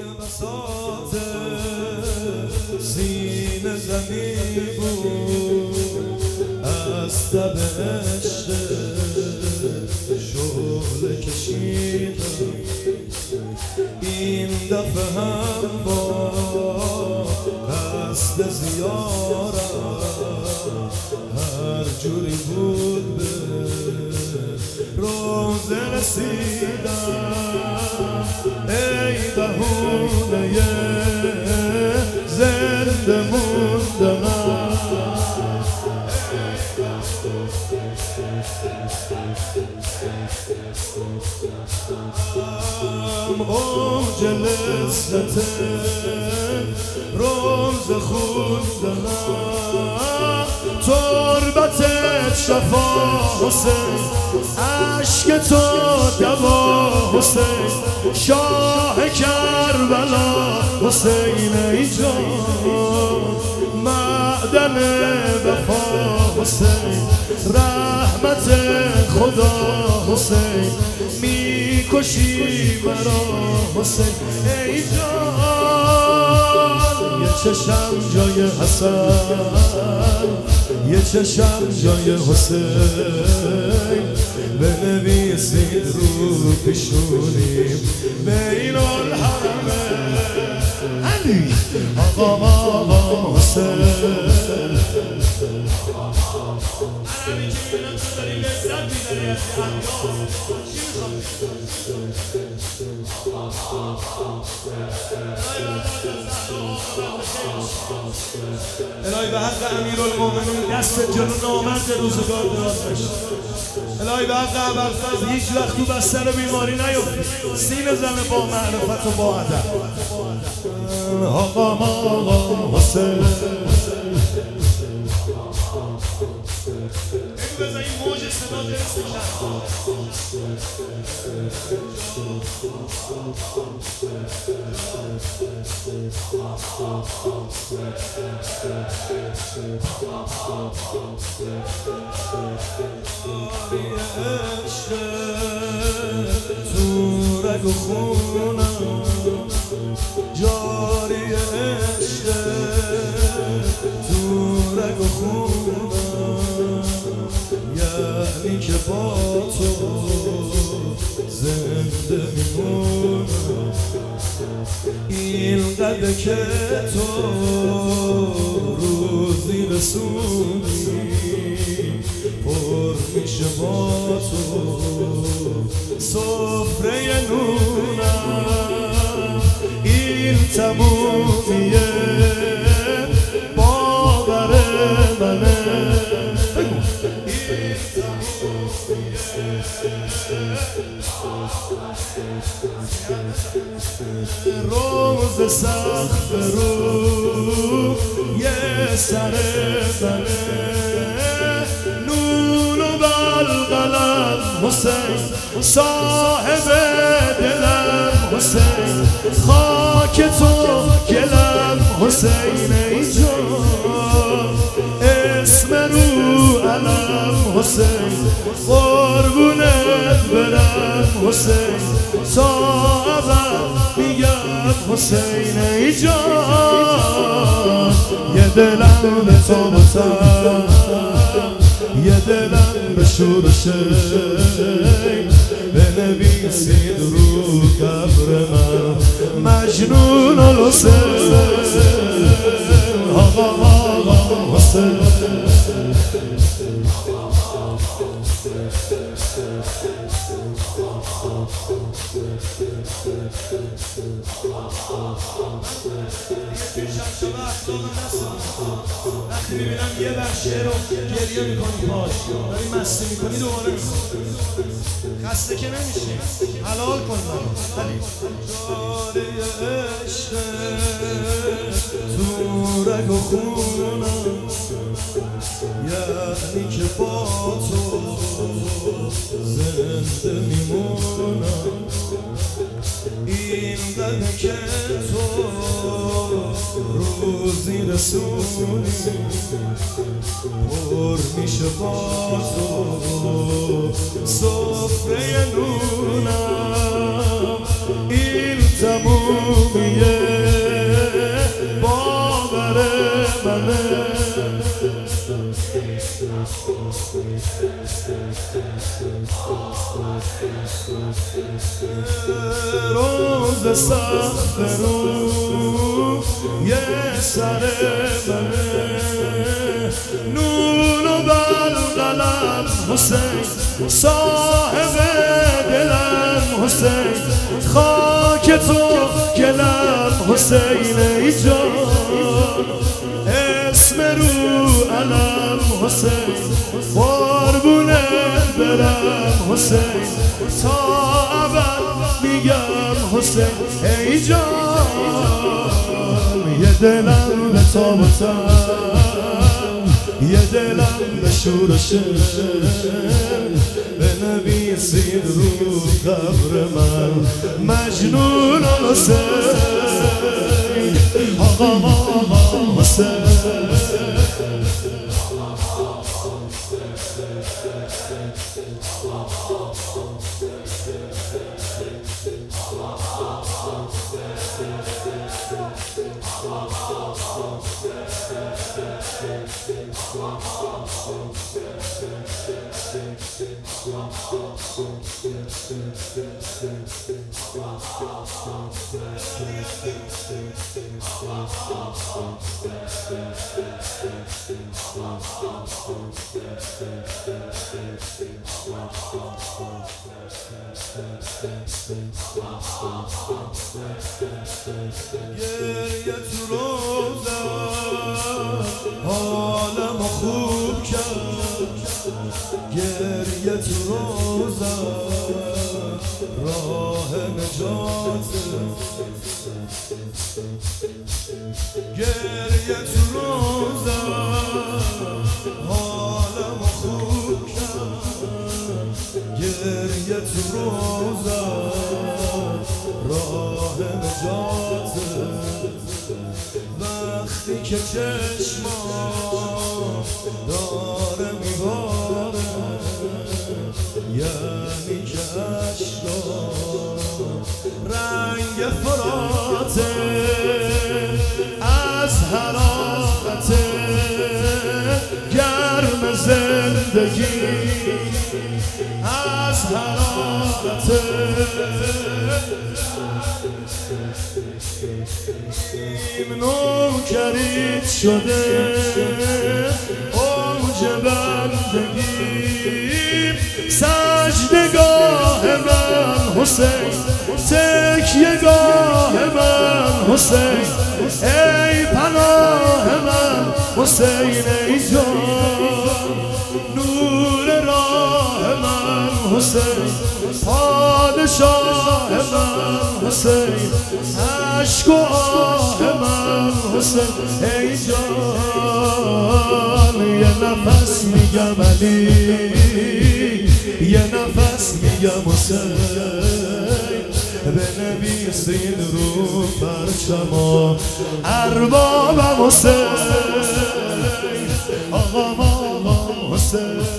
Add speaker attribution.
Speaker 1: بساط سینه زمین بود از تب عشق شعله کشیدم این دفعه هم با قصد زیارم هر جوری بود به روزه رسیدم ای بهونه زنده موندنم اوج لذت روز خوندنم تربتت شفا حسین عشق تو دوا حسین شاه کربلا حسین ای جان معدن وفا حسین رحمت خدا حسین میکشی مرا حسین ای جان یه چشم جای حسن یه چشم جای حسین بنویسید رو پیشونیم بین الحرمین علی آقا حسین الهی به حق امیرالمومنین دست جلو نامرد روزگار دراز بشه الهی به حق ابوالفضل هیچ وقت تو بستر بیماری نیفتی سینه زنه با معرفت و با ادب آقا حسین بزن این موج صدا درست تو رگ و خونم جاری عشق تو رگ و خونم یعنی که با تو زنده میمونم اینقدر که تو روزی رسونی پر میشه با تو سفره نونم این تمومیه باور منه روز سخت رو یه سر بنه نون و بلقلم حسین صاحب دلم حسین خاک تو گلم حسین ای جان اسم رو علم حسین قربونت برم حسین تا ابد میگم حسین ای جان یه دلم به تو بتم یه دلم به شورشین بنویسید رو قبر من مجنون الحسین آقا حسین وقتی میبینم یه بخشه رو گریه میکنی پاش داری مستی میکنی دوباره میکنی خسته که نمیشی حلال کن منو علی جاری عشق تو رگ و خونم یعنی که با تو زنده میمونم این قدر که تو روزی رسونی پر میشه با تو سفره نونم این تمومیه روز سخت رو یه سر منه نون و بلقلم حسین صاحب دلم حسین خاک تو گلم حسین ای جان اسم رو علم حسین قربونه برم حسین تا ابد میگم حسین ای جان یه دلم به تابتم یه دلم به شورشم بنویسید رو قبر من مجنون حسین آقا حسین گریه تو روزم حالم خوب کرد گریه تو روزم راه نجات گریه تو روزم حالم خوب کرد گریه تو روزم راه نجات وقتی که چشمام داره میباره یعنی که عشقام رنگ فراته از حرارت گرم زندگی از حرارت نوکرید شده اوج بندگی سجدگاه من حسین تکیهگاه من حسین ای پناه من حسین ای جان نور راه من حسین پادشاه من حسین عشق و آه من حسین ای جان یه نفس میگم علی یه نفس میگم حسین بنویسین رو پرچما اربابم حسین آقا حسین